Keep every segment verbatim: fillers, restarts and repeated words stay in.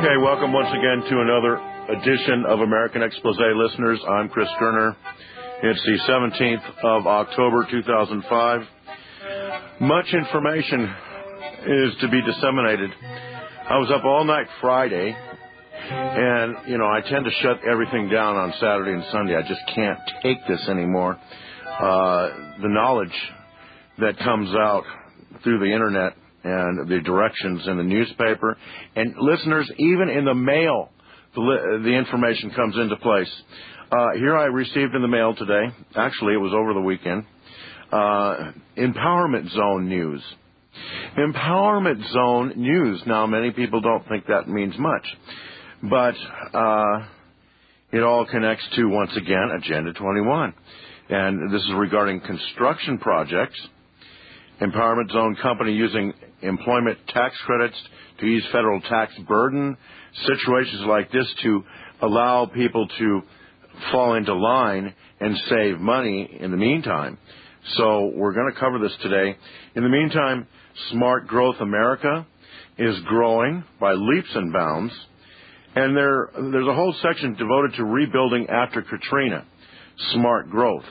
Okay, welcome once again to another edition of American Expose, listeners. I'm Chris Kerner. It's the seventeenth of October, two thousand five. Much information is to be disseminated. I was up all night Friday, and, you know, I tend to shut everything down on Saturday and Sunday. I just can't take this anymore. Uh, the knowledge that comes out through the Internet and the directions in the newspaper, and listeners, even in the mail, the, the information comes into place. Uh, here I received in the mail today, actually it was over the weekend, uh, Empowerment Zone news. Empowerment Zone news. Now, many people don't think that means much, but uh, it all connects to, once again, Agenda twenty-one. And this is regarding construction projects. Empowerment Zone company using employment tax credits to ease federal tax burden, situations like this to allow people to fall into line and save money in the meantime. So we're going to cover this today. In the meantime, Smart Growth America is growing by leaps and bounds, and there there's a whole section devoted to rebuilding after Katrina, Smart Growth.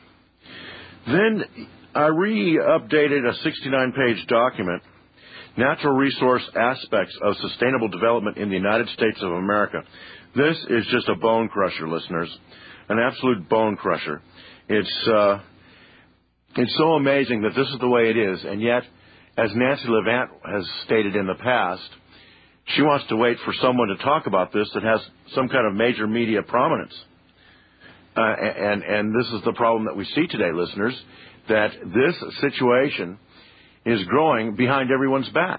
Then I re-updated a sixty-nine page document, Natural Resource Aspects of Sustainable Development in the United States of America. This is just a bone crusher, listeners, an absolute bone crusher. It's uh, it's so amazing that this is the way it is, and yet, as Nancy Levant has stated in the past, she wants to wait for someone to talk about this that has some kind of major media prominence. Uh, and, and this is the problem that we see today, listeners, that this situation is growing behind everyone's back.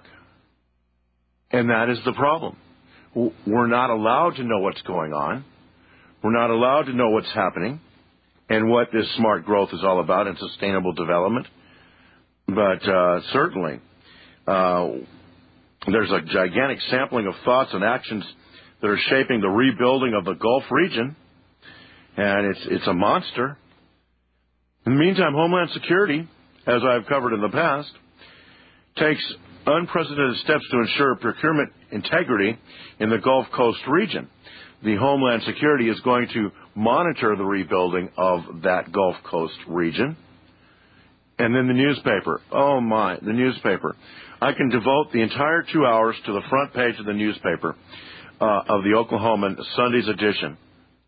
And that is the problem. We're not allowed to know what's going on. We're not allowed to know what's happening and what this smart growth is all about and sustainable development. But uh, certainly, uh, there's a gigantic sampling of thoughts and actions that are shaping the rebuilding of the Gulf region, and it's it's a monster. In the meantime, Homeland Security, as I've covered in the past, takes unprecedented steps to ensure procurement integrity in the Gulf Coast region. The Homeland Security is going to monitor the rebuilding of that Gulf Coast region. And then the newspaper. Oh, my, the newspaper. I can devote the entire two hours to the front page of the newspaper uh, of the Oklahoman Sunday's edition.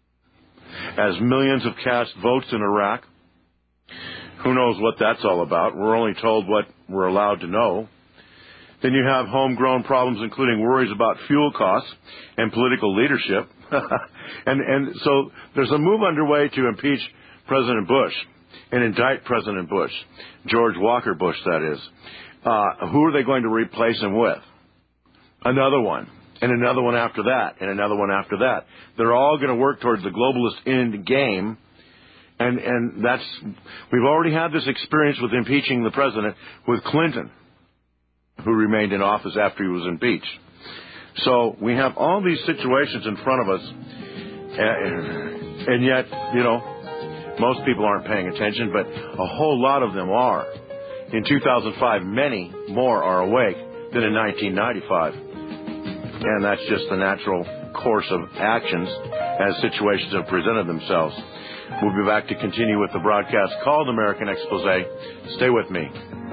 As millions have cast votes in Iraq, who knows what that's all about? We're only told what we're allowed to know. Then you have homegrown problems, including worries about fuel costs and political leadership. and, and so there's a move underway to impeach President Bush and indict President Bush, George Walker Bush, that is. Uh, who are they going to replace him with? Another one, and another one after that, and another one after that. They're all going to work towards the globalist end game. And, and that's, we've already had this experience with impeaching the president with Clinton, who remained in office after he was impeached. So we have all these situations in front of us, and, and yet, you know, most people aren't paying attention, but a whole lot of them are. In two thousand five, many more are awake than in nineteen ninety-five. And that's just the natural course of actions as situations have presented themselves. We'll be back to continue with the broadcast called American Expose. Stay with me.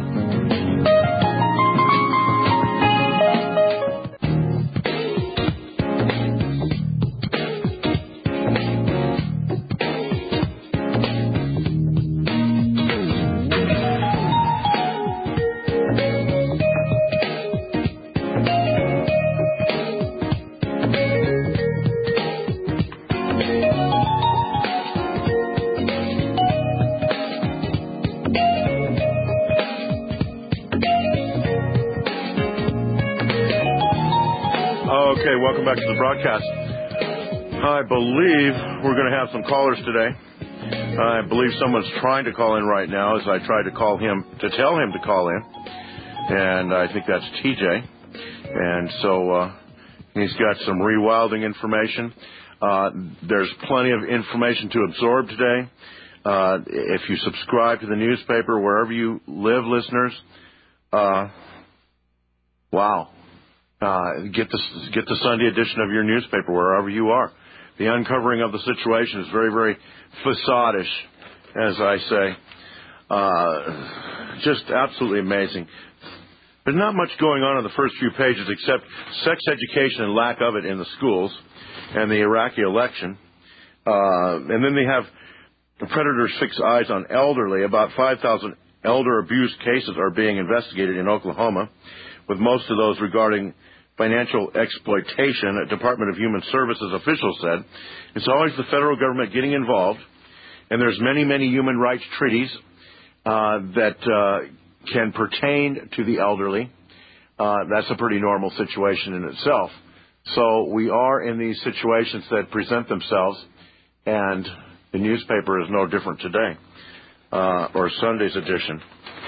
Okay, welcome back to the broadcast. I believe we're going to have some callers today. I believe someone's trying to call in right now as I try to call him, to tell him to call in. And I think that's T J. And so uh, he's got some rewilding information. Uh, there's plenty of information to absorb today. Uh, if you subscribe to the newspaper wherever you live, listeners, uh, wow. Uh, get the get the Sunday edition of your newspaper wherever you are. The uncovering of the situation is very, very facade-ish, as I say. Uh, just absolutely amazing. There's not much going on in the first few pages except sex education and lack of it in the schools and the Iraqi election. Uh, and then they have the predators fix eyes on elderly. About five thousand elder abuse cases are being investigated in Oklahoma, with most of those regarding financial exploitation. A Department of Human Services official said it's always the federal government getting involved, and there's many, many human rights treaties uh, that uh, can pertain to the elderly. Uh, that's a pretty normal situation in itself. So we are in these situations that present themselves, and the newspaper is no different today, uh, or Sunday's edition.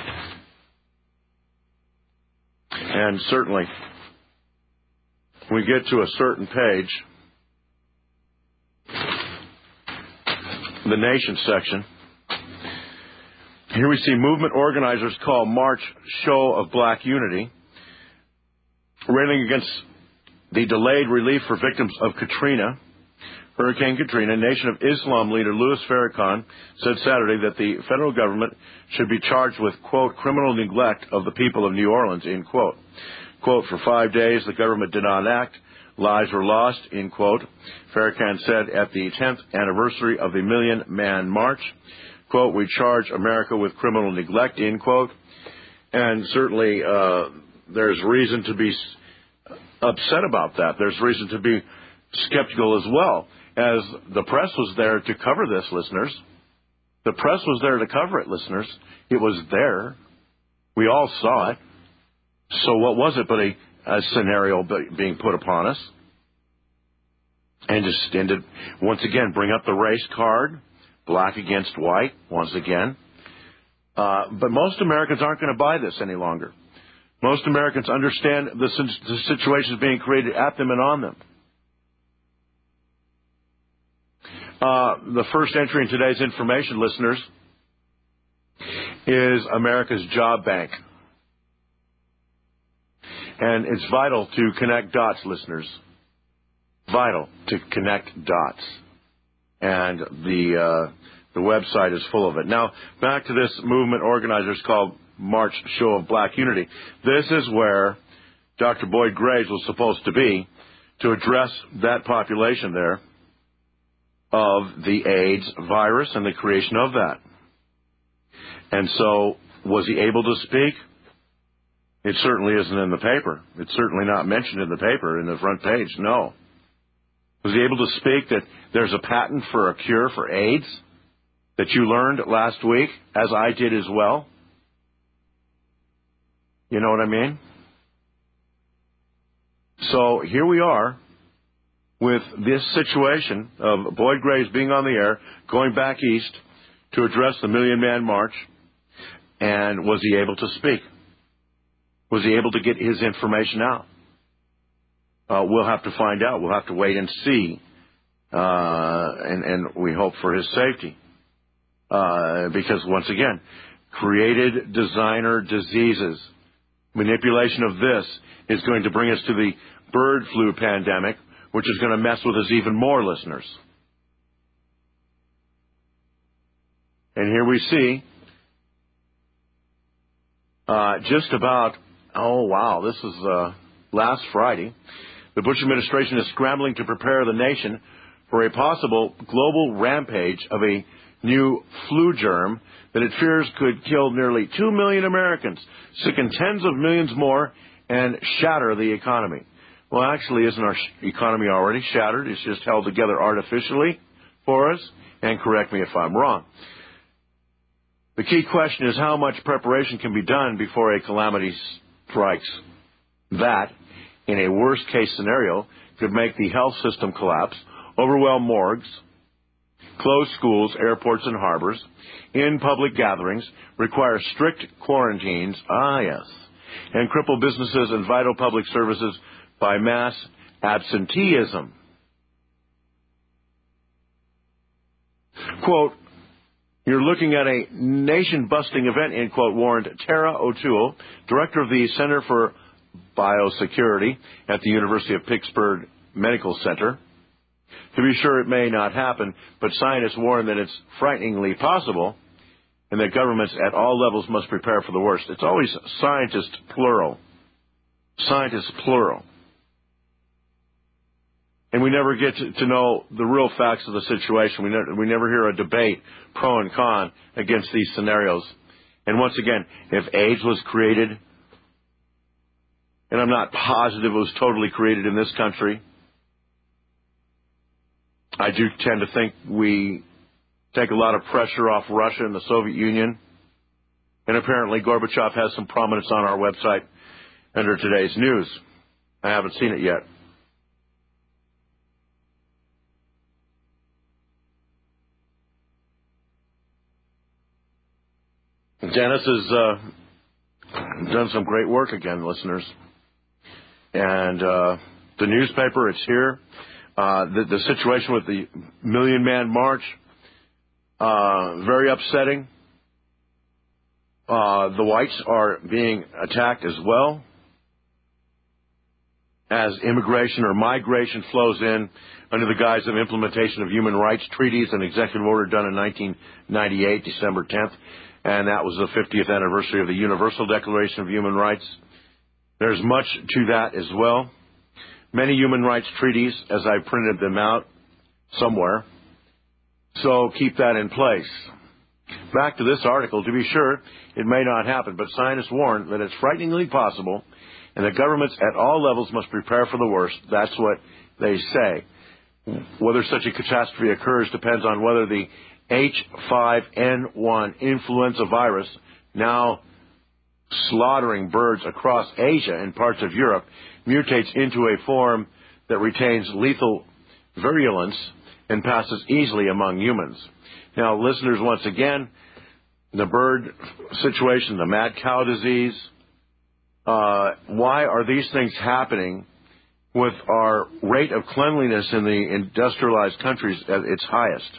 And certainly, we get to a certain page, the Nation section. Here we see movement organizers call March show of black unity, railing against the delayed relief for victims of Katrina, Hurricane Katrina. Nation of Islam leader Louis Farrakhan said Saturday that the federal government should be charged with, quote, criminal neglect of the people of New Orleans, end quote. Quote, for five days the government did not act. Lives were lost, end quote. Farrakhan said at the tenth anniversary of the Million Man March, quote, we charge America with criminal neglect, end quote. And certainly uh, there's reason to be upset about that. There's reason to be skeptical as well, as the press was there to cover this, listeners. The press was there to cover it, listeners. It was there. We all saw it. So what was it but a, a scenario being put upon us? And just ended, once again, bring up the race card, black against white, once again. Uh, but most Americans aren't going to buy this any longer. Most Americans understand the, the situations being created at them and on them. Uh, the first entry in today's information, listeners, is America's Job Bank. And it's vital to connect dots, listeners. Vital to connect dots. And the uh, the website is full of it. Now, back to this movement organizers called March Show of Black Unity. This is where Doctor Boyd Graves was supposed to be to address that population there of the AIDS virus and the creation of that. And so, was he able to speak? It certainly isn't in the paper. It's certainly not mentioned in the paper, in the front page, no. Was he able to speak that there's a patent for a cure for AIDS that you learned last week, as I did as well? You know what I mean? So here we are with this situation of Boyd Graves being on the air, going back east to address the Million Man March, and was he able to speak? Was he able to get his information out? Uh, we'll have to find out. We'll have to wait and see. Uh, and, and we hope for his safety. Uh, because, once again, created designer diseases. Manipulation of this is going to bring us to the bird flu pandemic, which is going to mess with us even more, listeners. And here we see uh, just about, oh, wow, this is uh, last Friday. The Bush administration is scrambling to prepare the nation for a possible global rampage of a new flu germ that it fears could kill nearly two million Americans, sicken tens of millions more, and shatter the economy. Well, actually, isn't our sh- economy already shattered? It's just held together artificially for us. And correct me if I'm wrong. The key question is how much preparation can be done before a calamity strikes. That, in a worst-case scenario, could make the health system collapse, overwhelm morgues, close schools, airports, and harbors, in public gatherings, require strict quarantines, ah, yes, and cripple businesses and vital public services by mass absenteeism. Quote, you're looking at a nation-busting event, end quote, warned Tara O'Toole, director of the Center for Biosecurity at the University of Pittsburgh Medical Center. To be sure, it may not happen, but scientists warn that it's frighteningly possible and that governments at all levels must prepare for the worst. It's always scientists, plural. Scientists, plural. And we never get to, to know the real facts of the situation. We, ne- we never hear a debate, pro and con, against these scenarios. And once again, if AIDS was created, and I'm not positive it was totally created in this country, I do tend to think we take a lot of pressure off Russia and the Soviet Union. And apparently Gorbachev has some prominence on our website under today's news. I haven't seen it yet. Dennis has uh, done some great work again, listeners. And uh, the newspaper, it's here. Uh, the, the situation with the Million Man March, uh, very upsetting. Uh, the whites are being attacked as well as immigration or migration flows in under the guise of implementation of human rights treaties, an executive order done in nineteen ninety-eight, December tenth, and that was the fiftieth anniversary of the Universal Declaration of Human Rights. There's much to that as well. Many human rights treaties, as I printed them out somewhere, so keep that in place. Back to this article. To be sure, it may not happen, but scientists warn that it's frighteningly possible and that governments at all levels must prepare for the worst. That's what they say. Whether such a catastrophe occurs depends on whether the H five N one influenza virus, now slaughtering birds across Asia and parts of Europe, mutates into a form that retains lethal virulence and passes easily among humans. Now, listeners, once again, the bird situation, the mad cow disease, uh, why are these things happening with our rate of cleanliness in the industrialized countries at its highest?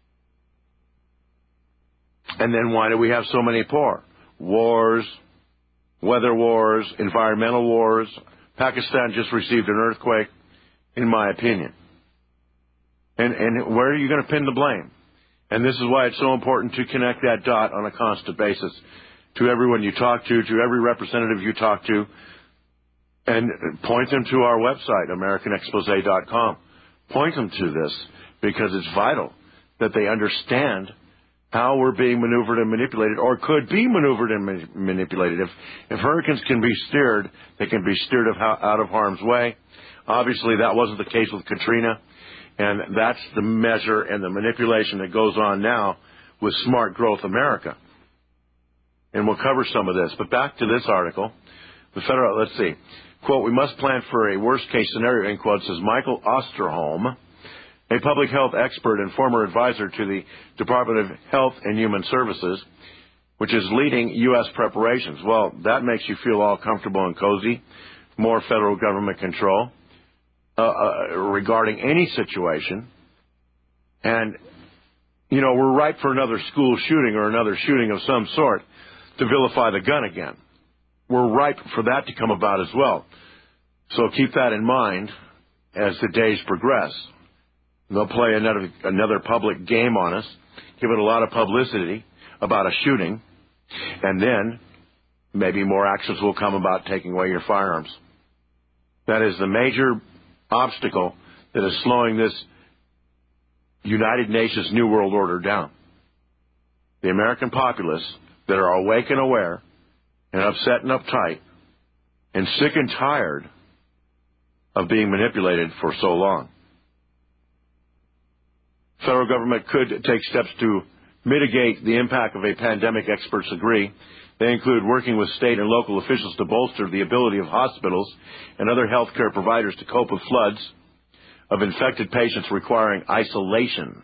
And then why do we have so many poor? Wars, weather wars, environmental wars. Pakistan just received an earthquake, in my opinion. And, and where are you going to pin the blame? And this is why it's so important to connect that dot on a constant basis to everyone you talk to, to every representative you talk to, and point them to our website, American Expose dot com. Point them to this because it's vital that they understand how we're being maneuvered and manipulated, or could be maneuvered and ma- manipulated. If, if hurricanes can be steered, they can be steered of how, out of harm's way. Obviously, that wasn't the case with Katrina, and that's the measure and the manipulation that goes on now with Smart Growth America. And we'll cover some of this. But back to this article. The federal, let's see. Quote, we must plan for a worst-case scenario, in quotes, says Michael Osterholm, a public health expert and former advisor to the Department of Health and Human Services, which is leading U S preparations. Well, that makes you feel all comfortable and cozy. More federal government control uh, uh, regarding any situation. And, you know, we're ripe for another school shooting or another shooting of some sort to vilify the gun again. We're ripe for that to come about as well. So keep that in mind as the days progress. They'll play another another public game on us, give it a lot of publicity about a shooting, and then maybe more actions will come about taking away your firearms. That is the major obstacle that is slowing this United Nations New World Order down. The American populace that are awake and aware and upset and uptight and sick and tired of being manipulated for so long. Federal government could take steps to mitigate the impact of a pandemic, experts agree. They include working with state and local officials to bolster the ability of hospitals and other healthcare providers to cope with floods of infected patients requiring isolation.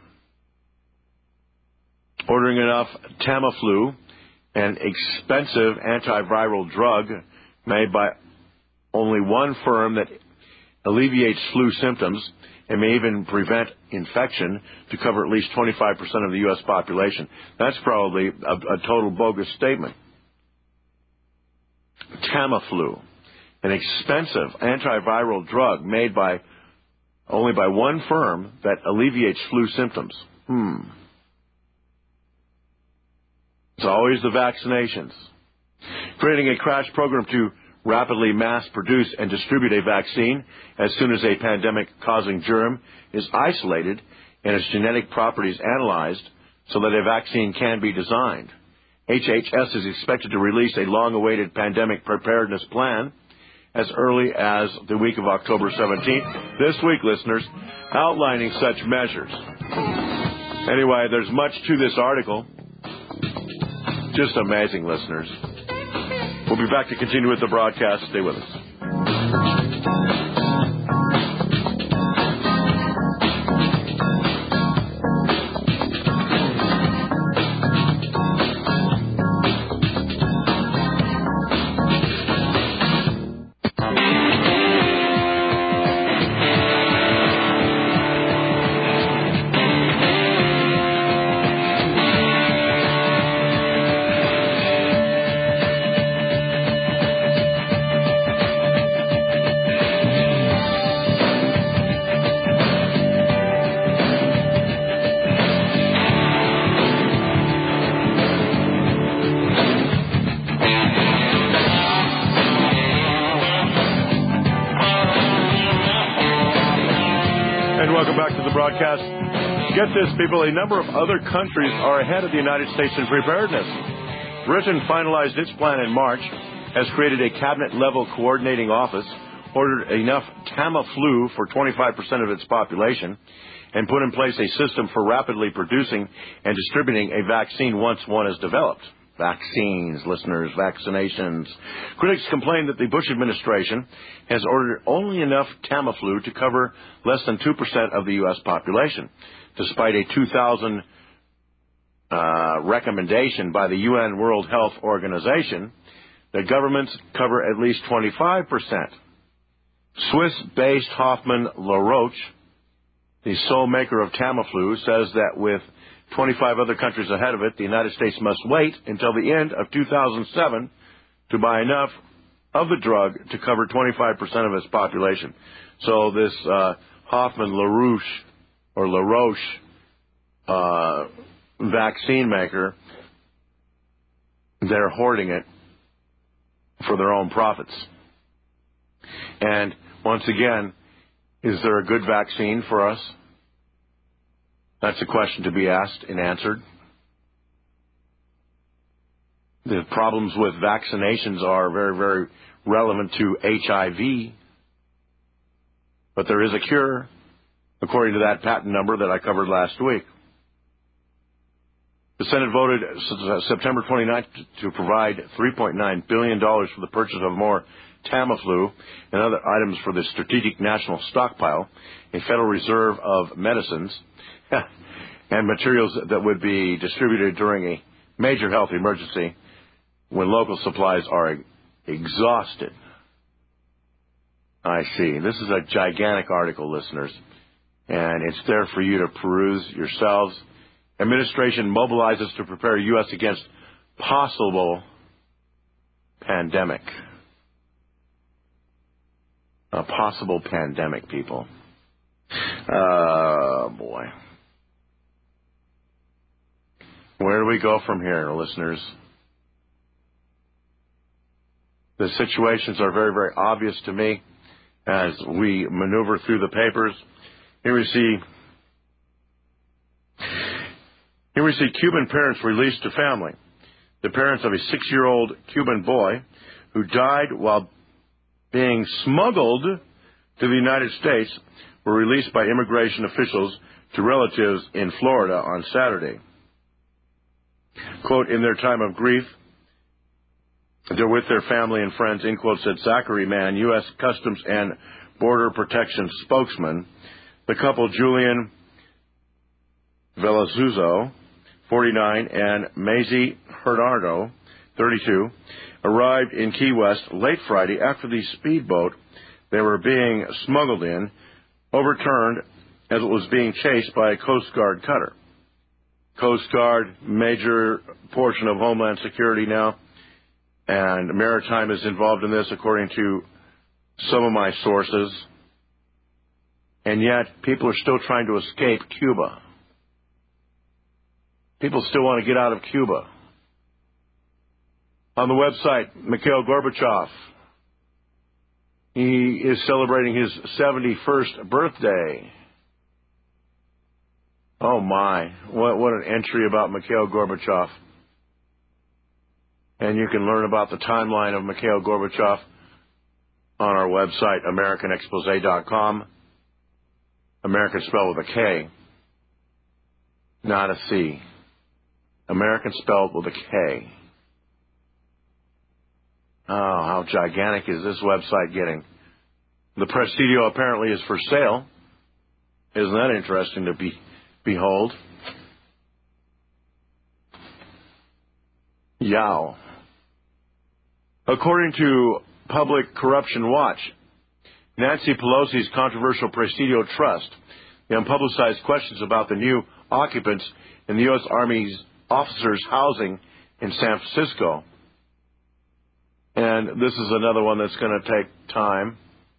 Ordering enough Tamiflu, an expensive antiviral drug made by only one firm that alleviates flu symptoms and may even prevent infection to cover at least twenty-five percent of the U S population. That's probably a, a total bogus statement. Tamiflu, an expensive antiviral drug made by only by one firm that alleviates flu symptoms. Hmm. It's always the vaccinations. Creating a crash program to rapidly mass produce and distribute a vaccine as soon as a pandemic-causing germ is isolated and its genetic properties analyzed so that a vaccine can be designed. H H S is expected to release a long-awaited pandemic preparedness plan as early as the week of October seventeenth, this week, listeners, outlining such measures. Anyway, there's much to this article. Just amazing, listeners. We'll be back to continue with the broadcast. Stay with us. Broadcast. Get this, people. A number of other countries are ahead of the United States in preparedness. Britain finalized its plan in March, has created a cabinet-level coordinating office, ordered enough Tamiflu for twenty-five percent of its population, and put in place a system for rapidly producing and distributing a vaccine once one is developed. Vaccines, listeners, vaccinations. Critics complain that the Bush administration has ordered only enough Tamiflu to cover less than two percent of the U S population, despite a two thousand uh, recommendation by the U N World Health Organization that governments cover at least twenty-five percent. Swiss-based Hoffmann La Roche, the sole maker of Tamiflu, says that with twenty-five other countries ahead of it, the United States must wait until the end of two thousand seven to buy enough of the drug to cover twenty-five percent of its population. So this uh, Hoffmann La Roche or La Roche uh, vaccine maker, they're hoarding it for their own profits. And once again, is there a good vaccine for us? That's a question to be asked and answered. The problems with vaccinations are very, very relevant to H I V. But there is a cure, according to that patent number that I covered last week. The Senate voted September twenty-ninth to provide three point nine billion dollars for the purchase of more Tamiflu and other items for the Strategic National Stockpile, a Federal Reserve of medicines, and materials that would be distributed during a major health emergency when local supplies are exhausted. I see. This is a gigantic article, listeners, and it's there for you to peruse yourselves. Administration mobilizes to prepare U S against possible pandemic. A possible pandemic, people. Oh, boy. Where do we go from here, listeners? The situations are very, very obvious to me as we maneuver through the papers. Here we see, here we see Cuban parents released to family. The parents of a six-year-old Cuban boy who died while being smuggled to the United States were released by immigration officials to relatives in Florida on Saturday. Quote, in their time of grief, they're with their family and friends, end quote, said Zachary Mann, U S Customs and Border Protection spokesman. The couple, Julian Velazquez, forty-nine, and Maisie Hernardo, thirty-two, arrived in Key West late Friday after the speedboat they were being smuggled in overturned as it was being chased by a Coast Guard cutter. Coast Guard, major portion of Homeland Security now, and Maritime is involved in this, according to some of my sources, and yet people are still trying to escape Cuba. People still want to get out of Cuba. On the website, Mikhail Gorbachev, he is celebrating his seventy-first birthday. Oh my, what, what an entry about Mikhail Gorbachev. And you can learn about the timeline of Mikhail Gorbachev on our website, American Expose dot com. American spelled with a K, not a C. American spelled with a K. Oh, how gigantic is this website getting? The Presidio apparently is for sale. Isn't that interesting to be, behold? Yow. According to Public Corruption Watch, Nancy Pelosi's controversial Presidio Trust, the unpublicized questions about the new occupants in the U S. Army's officers' housing in San Francisco. And this is another one that's going to take time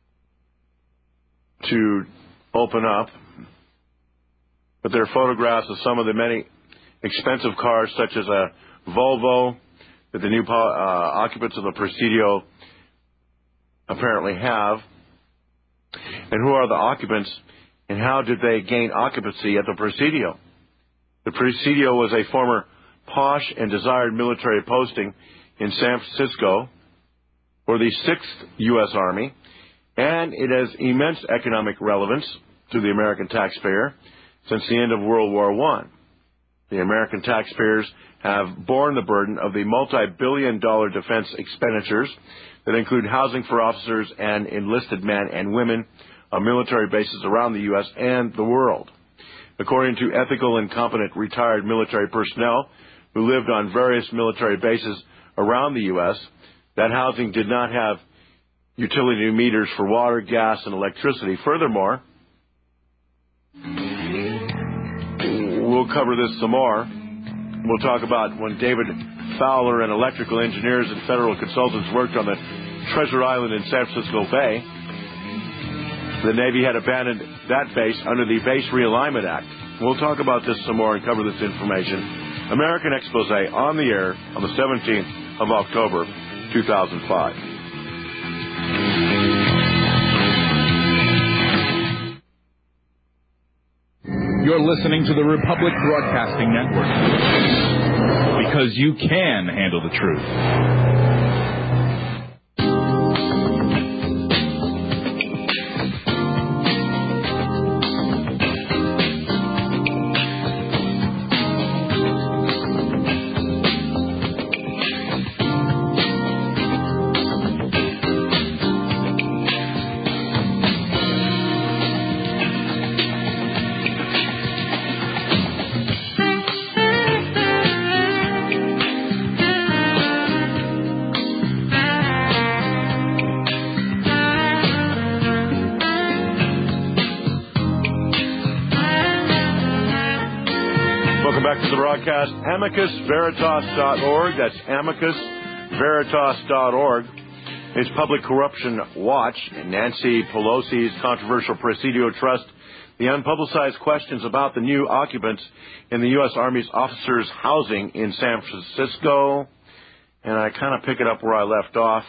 to open up. But there are photographs of some of the many expensive cars, such as a Volvo, that the new uh, occupants of the Presidio apparently have. And who are the occupants, and how did they gain occupancy at the Presidio? The Presidio was a former posh and desired military posting in San Francisco for the sixth U S. Army, and it has immense economic relevance to the American taxpayer since the end of World War One. The American taxpayers have borne the burden of the multi-billion dollar defense expenditures that include housing for officers and enlisted men and women on military bases around the U S and the world. According to ethical and competent retired military personnel who lived on various military bases around the U S, that housing did not have utility meters for water, gas, and electricity. Furthermore, we'll cover this some more. We'll talk about when David Fowler and electrical engineers and federal consultants worked on the Treasure Island in San Francisco Bay. The Navy had abandoned that base under the Base Realignment Act. We'll talk about this some more and cover this information. American Expose on the air on the seventeenth of October, two thousand five. You're listening to the Republic Broadcasting Network, because you can handle the truth. Amicus Veritas dot org. That's Amicus Veritas dot org. It's Public Corruption Watch. Nancy Pelosi's controversial Presidio Trust. The unpublicized questions about the new occupants in the U S. Army's officers' housing in San Francisco. And I kind of pick it up where I left off.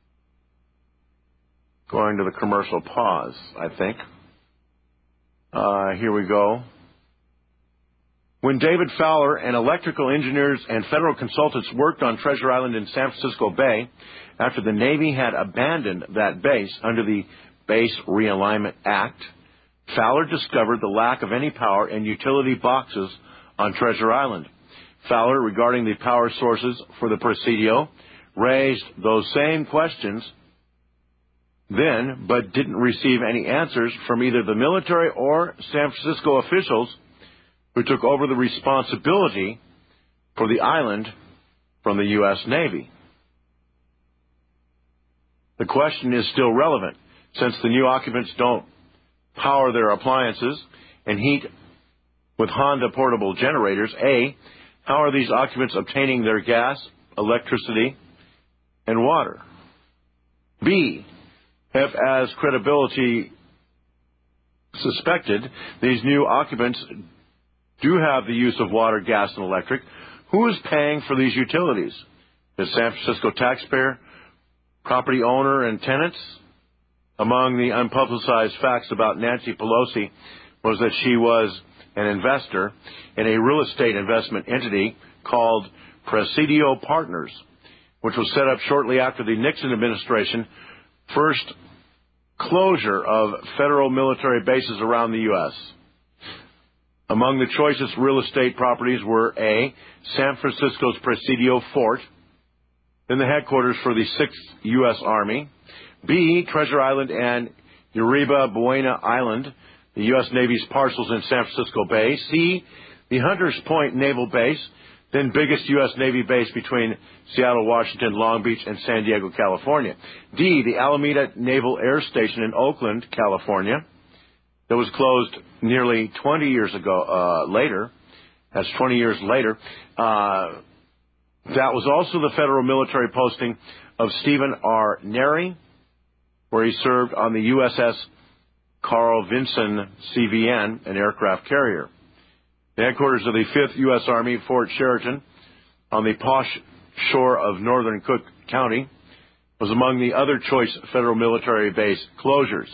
Going to the commercial pause, I think. Uh, here we go. When David Fowler and electrical engineers and federal consultants worked on Treasure Island in San Francisco Bay, after the Navy had abandoned that base under the Base Realignment Act, Fowler discovered the lack of any power and utility boxes on Treasure Island. Fowler, regarding the power sources for the Presidio, raised those same questions then, but didn't receive any answers from either the military or San Francisco officials who took over the responsibility for the island from the U S. Navy. The question is still relevant, since the new occupants don't power their appliances and heat with Honda portable generators. A, how are these occupants obtaining their gas, electricity, and water? B, If, as credibility suspected, these new occupants do have the use of water, gas, and electric, who is paying for these utilities? The San Francisco taxpayer, property owner, and tenants? Among the unpublicized facts about Nancy Pelosi was that she was an investor in a real estate investment entity called Presidio Partners, which was set up shortly after the Nixon administration first closure of federal military bases around the U S Among the choicest real estate properties were A, San Francisco's Presidio Fort, then the headquarters for the sixth U S Army, B, Treasure Island and Uribe Buena Island, the U S Navy's parcels in San Francisco Bay, C, the Hunters Point Naval Base, then biggest U S Navy base between Seattle, Washington, Long Beach, and San Diego, California, D, the Alameda Naval Air Station in Oakland, California, that was closed nearly twenty years ago, uh, later, that's twenty years later. Uh, that was also the federal military posting of Stephen R. Neri, where he served on the U S S Carl Vinson C V N, an aircraft carrier. The headquarters of the fifth U S Army, Fort Sheridan, on the posh shore of northern Cook County, was among the other choice federal military base closures.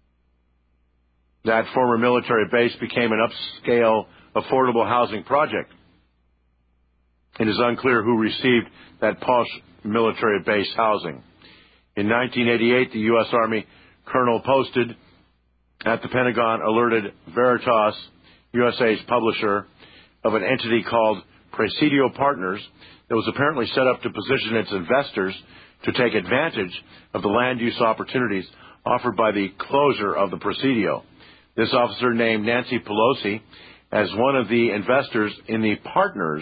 That former military base became an upscale, affordable housing project. It is unclear who received that posh military base housing. In nineteen eighty-eight, the U S Army colonel posted at the Pentagon alerted Veritas, U S A's publisher, of an entity called Presidio Partners that was apparently set up to position its investors to take advantage of the land use opportunities offered by the closure of the Presidio. This officer named Nancy Pelosi as one of the investors in the Partners.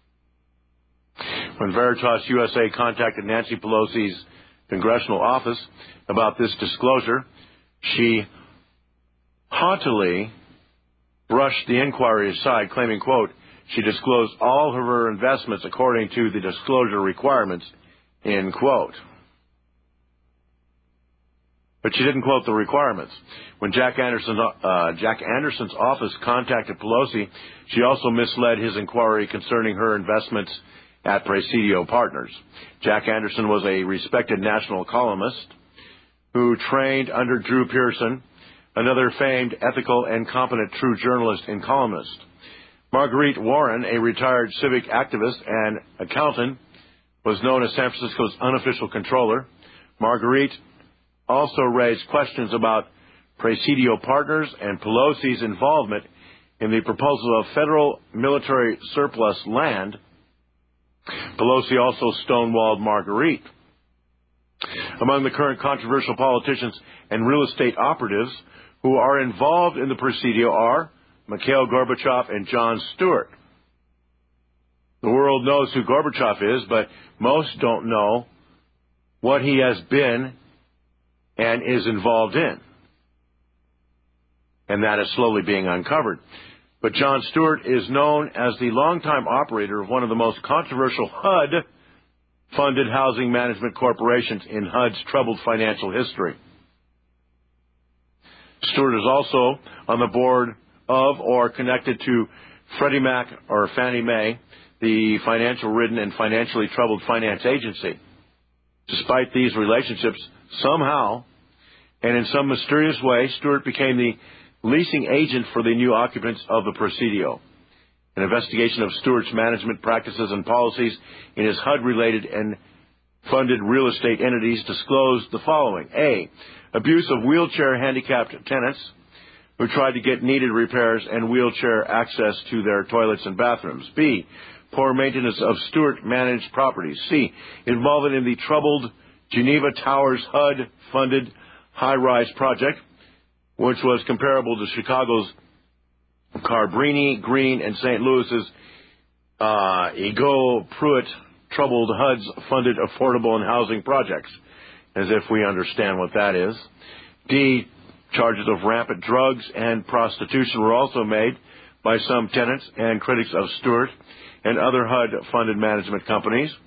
When Veritas U S A contacted Nancy Pelosi's congressional office about this disclosure, she haughtily brushed the inquiry aside, claiming, quote, she disclosed all of her investments according to the disclosure requirements, end quote. But she didn't quote the requirements. When Jack Anderson, uh, Jack Anderson's office contacted Pelosi, she also misled his inquiry concerning her investments at Presidio Partners. Jack Anderson was a respected national columnist who trained under Drew Pearson, another famed ethical and competent true journalist and columnist. Marguerite Warren, a retired civic activist and accountant, was known as San Francisco's unofficial controller. Marguerite also raised questions about Presidio Partners and Pelosi's involvement in the proposal of federal military surplus land. Pelosi also stonewalled Marguerite. Among the current controversial politicians and real estate operatives who are involved in the Presidio are Mikhail Gorbachev and Jon Stewart. The world knows who Gorbachev is, but most don't know what he has been and is involved in. And that is slowly being uncovered. But Jon Stewart is known as the longtime operator of one of the most controversial H U D-funded housing management corporations in H U D's troubled financial history. Stewart is also on the board of or connected to Freddie Mac or Fannie Mae, the financial-ridden and financially troubled finance agency. Despite these relationships, somehow, and in some mysterious way, Stewart became the leasing agent for the new occupants of the Presidio. An investigation of Stewart's management practices and policies in his H U D-related and funded real estate entities disclosed the following. A. Abuse of wheelchair handicapped tenants who tried to get needed repairs and wheelchair access to their toilets and bathrooms. B. Poor maintenance of Stewart-managed properties. C. Involvement in the troubled Geneva Towers H U D-funded high-rise project, which was comparable to Chicago's Cabrini Green and Saint Louis's uh, Ego Pruitt troubled H U D's-funded affordable and housing projects, as if we understand what that is. D. Charges of rampant drugs and prostitution were also made by some tenants and critics of Stewart and other H U D-funded management companies.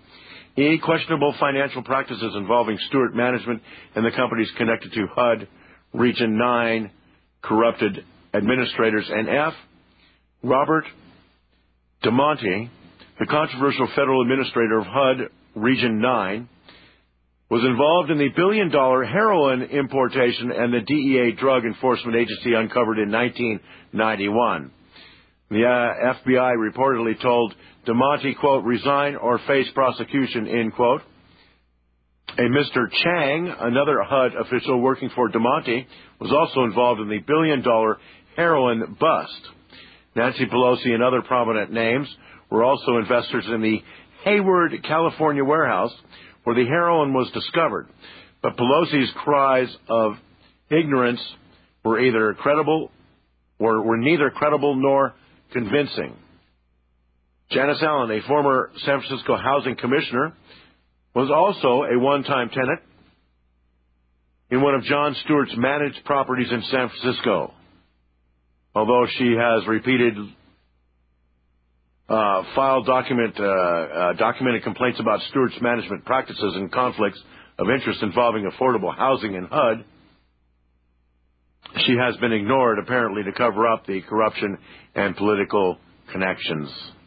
E, questionable financial practices involving Stewart Management and the companies connected to H U D, Region nine, corrupted administrators. And F, Robert DeMonte, the controversial federal administrator of H U D, Region nine, was involved in the billion-dollar heroin importation and the D E A Drug Enforcement Agency uncovered in nineteen ninety-one. The uh, F B I reportedly told DeMonte, quote, resign or face prosecution, end quote. A Mister Chang, another H U D official working for DeMonte, was also involved in the billion-dollar heroin bust. Nancy Pelosi and other prominent names were also investors in the Hayward, California warehouse where the heroin was discovered. But Pelosi's cries of ignorance were either credible or were neither credible nor convincing. Janice Allen, a former San Francisco housing commissioner, was also a one-time tenant in one of Jon Stewart's managed properties in San Francisco. Although she has repeated uh, filed document, uh, uh, documented complaints about Stewart's management practices and conflicts of interest involving affordable housing in H U D, she has been ignored, apparently, to cover up the corruption and political connections.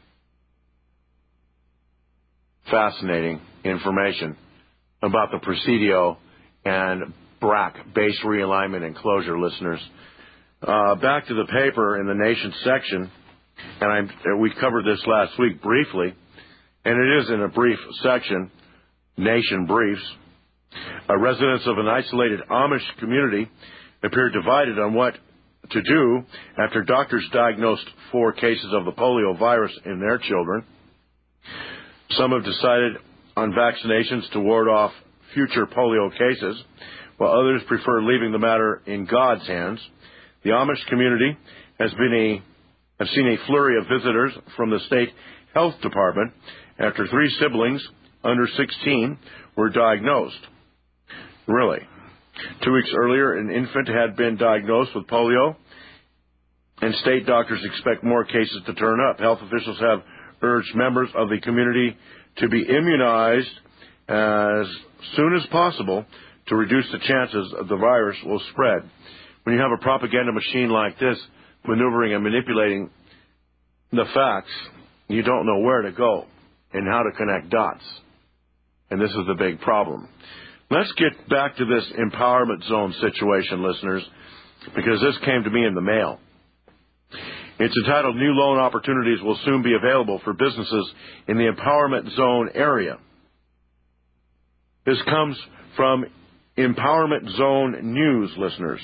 Fascinating information about the Presidio and B R A C, base realignment and closure, listeners. Uh, back to the paper in the Nation section, and I'm, we covered this last week briefly, and it is in a brief section, Nation Briefs. Uh, residents of an isolated Amish community appear divided on what to do after doctors diagnosed four cases of the polio virus in their children. Some have decided on vaccinations to ward off future polio cases, while others prefer leaving the matter in God's hands. The Amish community has been a have seen a flurry of visitors from the state health department after three siblings under sixteen were diagnosed. Really? Two weeks earlier, an infant had been diagnosed with polio, and state doctors expect more cases to turn up. Health officials have urged members of the community to be immunized as soon as possible to reduce the chances of the virus will spread. When you have a propaganda machine like this maneuvering and manipulating the facts, you don't know where to go and how to connect dots. And this is the big problem. Let's get back to this empowerment zone situation, listeners, because this came to me in the mail. It's entitled, New Loan Opportunities Will Soon Be Available for Businesses in the Empowerment Zone Area. This comes from Empowerment Zone News, listeners.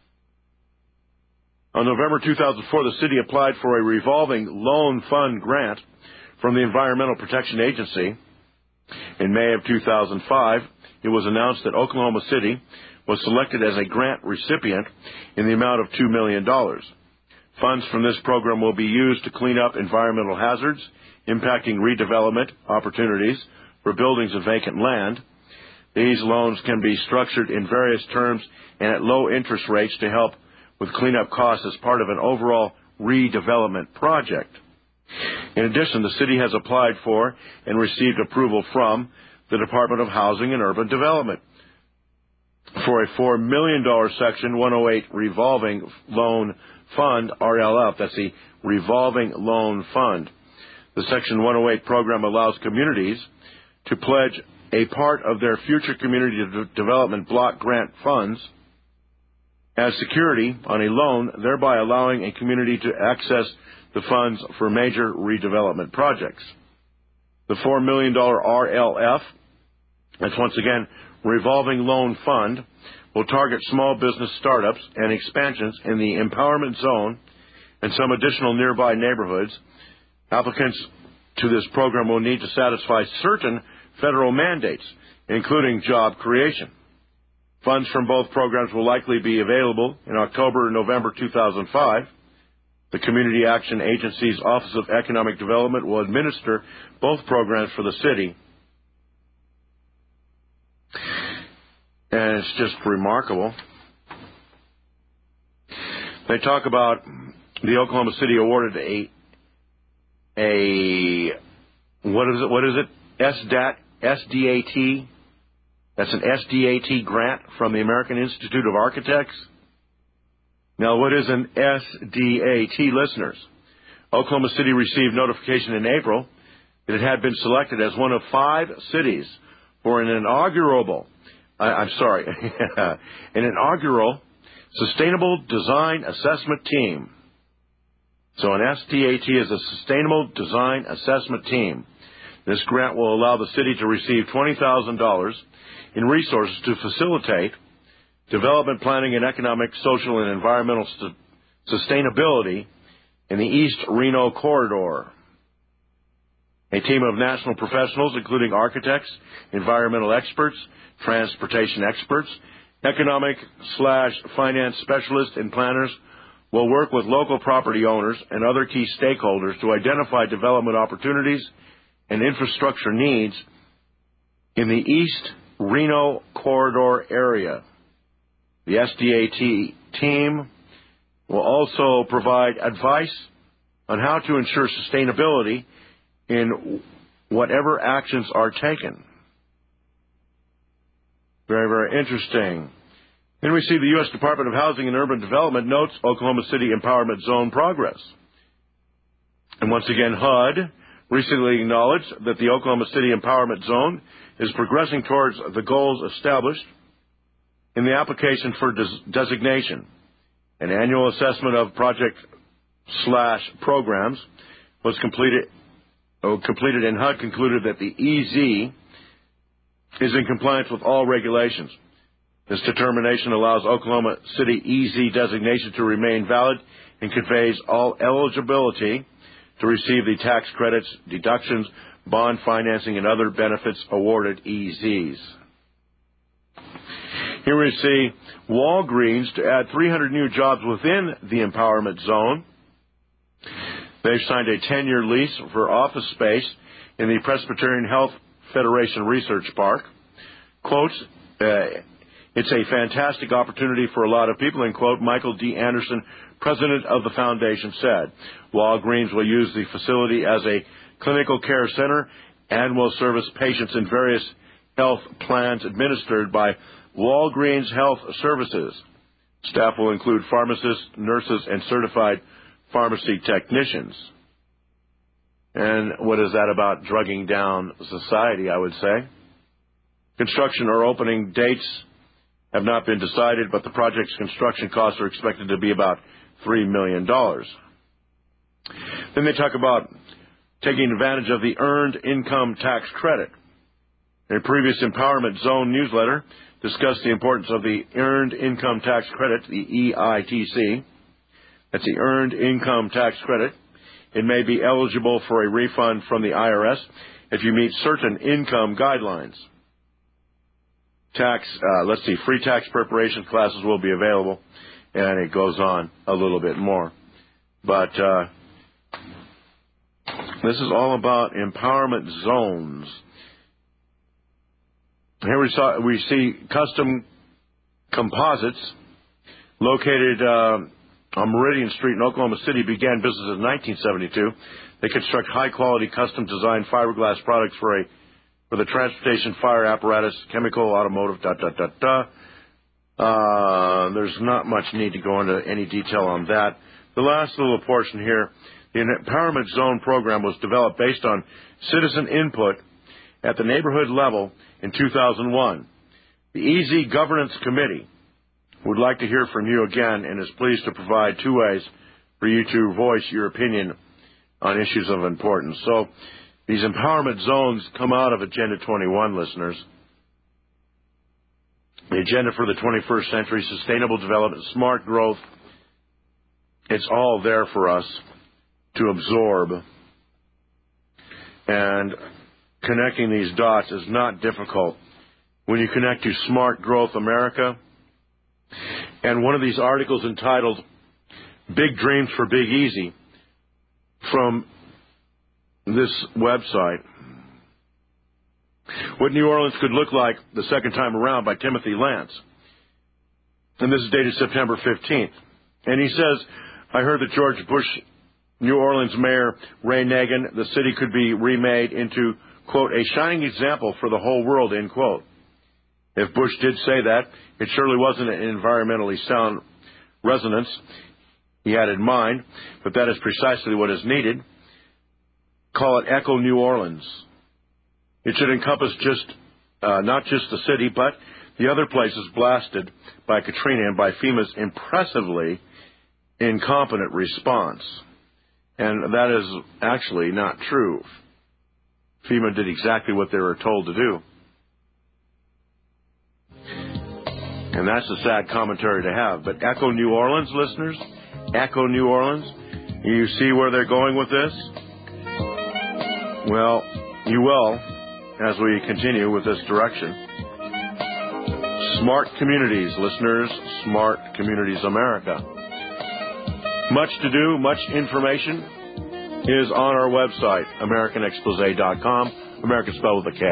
On November two thousand four, the city applied for a revolving loan fund grant from the Environmental Protection Agency. In May of two thousand five, it was announced that Oklahoma City was selected as a grant recipient in the amount of two million dollars. Funds from this program will be used to clean up environmental hazards, impacting redevelopment opportunities for buildings and vacant land. These loans can be structured in various terms and at low interest rates to help with cleanup costs as part of an overall redevelopment project. In addition, the city has applied for and received approval from the Department of Housing and Urban Development for a four million dollars Section one oh eight Revolving Loan Fund, R L F. That's the Revolving Loan Fund. The Section one oh eight program allows communities to pledge a part of their future community de- development block grant funds as security on a loan, thereby allowing a community to access the funds for major redevelopment projects. The four million dollars R L F, that's once again Revolving Loan Fund, will target small business startups and expansions in the empowerment zone and some additional nearby neighborhoods. Applicants to this program will need to satisfy certain federal mandates, including job creation. Funds from both programs will likely be available in October and November two thousand five. The Community Action Agency's Office of Economic Development will administer both programs for the city. And it's just remarkable. They talk about the Oklahoma City awarded a, a what is it, what is it? S D A T S D A T. That's an S D A T grant from the American Institute of Architects. Now, what is an S D A T, listeners? Oklahoma City received notification in April that it had been selected as one of five cities for an inaugural, I, I'm sorry, an inaugural Sustainable Design Assessment Team. So an S D A T is a Sustainable Design Assessment Team. This grant will allow the city to receive twenty thousand dollars in resources to facilitate development planning and economic, social, and environmental st- sustainability in the East Reno Corridor. A team of national professionals, including architects, environmental experts, transportation experts, economic slash finance specialists, and planners, will work with local property owners and other key stakeholders to identify development opportunities and infrastructure needs in the East Reno Corridor area. The S D A T team will also provide advice on how to ensure sustainability in whatever actions are taken. Very, very interesting. Then we see the U S Department of Housing and Urban Development notes Oklahoma City Empowerment Zone progress. And once again, H U D recently acknowledged that the Oklahoma City Empowerment Zone is progressing towards the goals established in the application for des- designation. An annual assessment of project slash programs was completed, oh, completed and H U D concluded that the E Z is in compliance with all regulations. This determination allows Oklahoma City E Z designation to remain valid and conveys all eligibility to receive the tax credits, deductions, bond financing, and other benefits awarded E Zs. Here we see Walgreens to add three hundred new jobs within the empowerment zone. They've signed a ten-year lease for office space in the Presbyterian Health Federation Research Park. Quote, uh, it's a fantastic opportunity for a lot of people, and quote, Michael D. Anderson, president of the foundation, said. Walgreens will use the facility as a clinical care center and will service patients in various health plans administered by Walgreens Health Services. Staff will include pharmacists, nurses, and certified pharmacy technicians. And what is that about drugging down society, I would say? Construction or opening dates have not been decided, but the project's construction costs are expected to be about three million dollars. Then they talk about taking advantage of the Earned Income Tax Credit. A previous Empowerment Zone newsletter discussed the importance of the Earned Income Tax Credit, the E I T C. That's the Earned Income Tax Credit. It may be eligible for a refund from the I R S if you meet certain income guidelines. Tax, uh, let's see, free tax preparation classes will be available, and it goes on a little bit more. But uh, this is all about empowerment zones. Here we saw we see Custom Composites, located uh, on Meridian Street in Oklahoma City, began business in nineteen seventy-two. They construct high-quality, custom-designed fiberglass products for a for the transportation, fire apparatus, chemical, automotive, dot, dot, dot, dot. Uh, there's not much need to go into any detail on that. The last little portion here, the Empowerment Zone program was developed based on citizen input at the neighborhood level in two thousand one. The E Z Governance Committee would like to hear from you again and is pleased to provide two ways for you to voice your opinion on issues of importance. So these empowerment zones come out of Agenda twenty-one, listeners. The agenda for the twenty-first century, sustainable development, smart growth, it's all there for us to absorb. And connecting these dots is not difficult. When you connect to Smart Growth America, and one of these articles entitled Big Dreams for Big Easy from this website, What New Orleans Could Look Like the Second Time Around by Timothy Lance. And this is dated September fifteenth. And he says, I heard that George Bush, New Orleans Mayor Ray Nagin, the city could be remade into, quote, a shining example for the whole world, end quote. If Bush did say that, it surely wasn't an environmentally sound resonance he had in mind, but that is precisely what is needed. Call it Echo New Orleans. It should encompass just uh, not just the city, but the other places blasted by Katrina and by FEMA's impressively incompetent response. And that is actually not true. FEMA did exactly what they were told to do. And that's a sad commentary to have. But Echo New Orleans, listeners, Echo New Orleans, you see where they're going with this? Well, you will as we continue with this direction. Smart communities, listeners, Smart Communities America. Much to do, much information is on our website, American Expose dot com, American spelled with a K.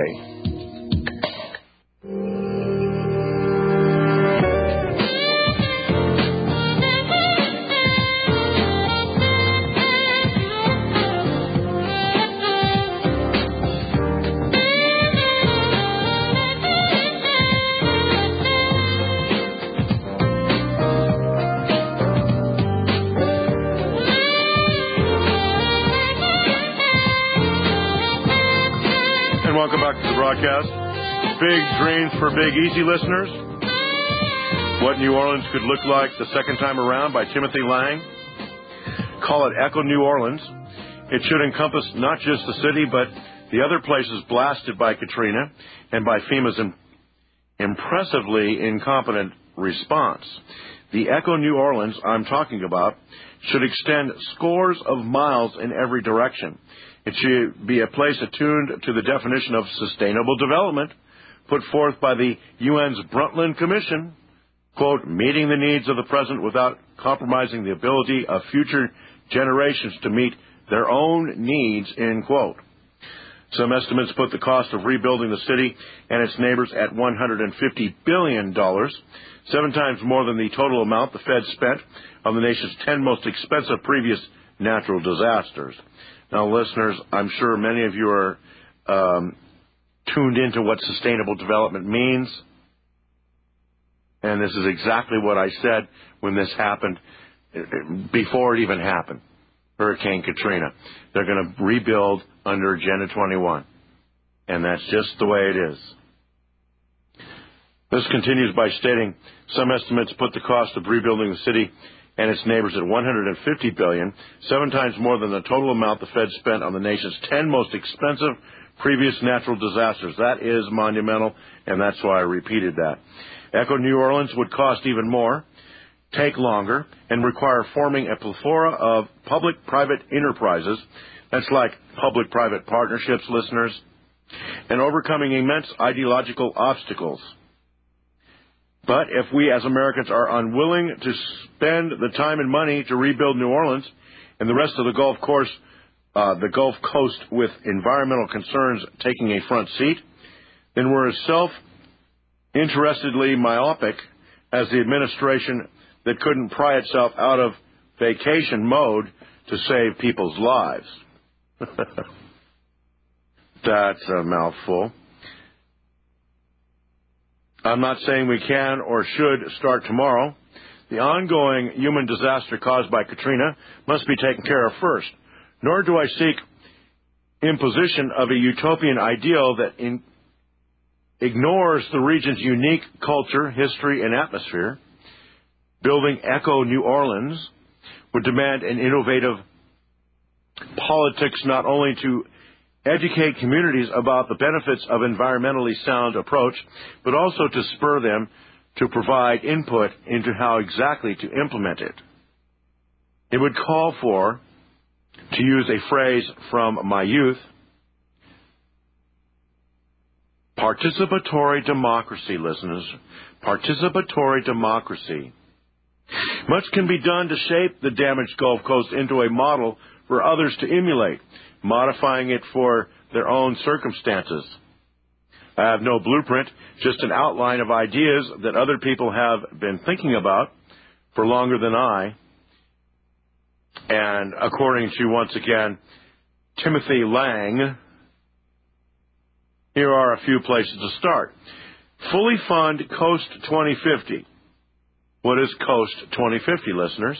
Welcome back to the broadcast. Big Dreams for Big Easy listeners. What New Orleans could look like the second time around by Timothy Lang. Call it Echo New Orleans. It should encompass not just the city, but the other places blasted by Katrina and by FEMA's im- impressively incompetent response. The Echo New Orleans I'm talking about should extend scores of miles in every direction. It should be a place attuned to the definition of sustainable development put forth by the U N's Brundtland Commission, quote, meeting the needs of the present without compromising the ability of future generations to meet their own needs, end quote. Some estimates put the cost of rebuilding the city and its neighbors at one hundred fifty billion dollars, seven times more than the total amount the Fed spent on the nation's ten most expensive previous natural disasters. Now, listeners, I'm sure many of you are um, tuned into what sustainable development means. And this is exactly what I said when this happened, before it even happened, Hurricane Katrina. They're going to rebuild under Agenda twenty-one. And that's just the way it is. This continues by stating, some estimates put the cost of rebuilding the city and its neighbors at one hundred fifty billion dollars, seven times more than the total amount the Fed spent on the nation's ten most expensive previous natural disasters. That is monumental, and that's why I repeated that. Echo New Orleans would cost even more, take longer, and require forming a plethora of public-private enterprises. That's like public-private partnerships, listeners, and overcoming immense ideological obstacles. But if we as Americans are unwilling to spend the time and money to rebuild New Orleans and the rest of the Gulf Coast, uh, the Gulf Coast with environmental concerns taking a front seat, then we're as self-interestedly myopic as the administration that couldn't pry itself out of vacation mode to save people's lives. That's a mouthful. I'm not saying we can or should start tomorrow. The ongoing human disaster caused by Katrina must be taken care of first. Nor do I seek imposition of a utopian ideal that in, ignores the region's unique culture, history, and atmosphere. Building Echo New Orleans would demand an innovative politics not only to educate communities about the benefits of environmentally sound approach, but also to spur them to provide input into how exactly to implement it. It would call for, to use a phrase from my youth, participatory democracy, listeners. Participatory democracy. Much can be done to shape the damaged Gulf Coast into a model for others to emulate, modifying it for their own circumstances. I have no blueprint, just an outline of ideas that other people have been thinking about for longer than I. And according to, once again, Timothy Lang, Here are a few places to start. Fully fund Coast twenty fifty. What is Coast twenty fifty, listeners?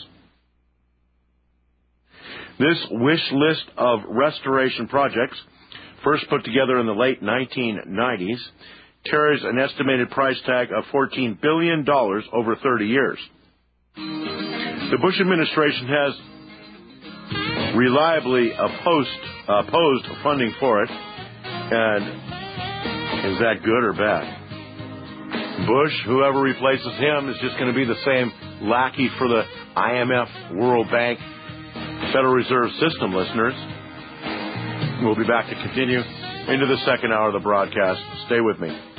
This wish list of restoration projects, first put together in the late nineteen nineties, carries an estimated price tag of fourteen billion dollars over thirty years. The Bush administration has reliably opposed, opposed funding for it, and is that good or bad? Bush, whoever replaces him, is just going to be the same lackey for the I M F, World Bank, Federal Reserve System, listeners. We'll be back to continue into the second hour of the broadcast. Stay with me.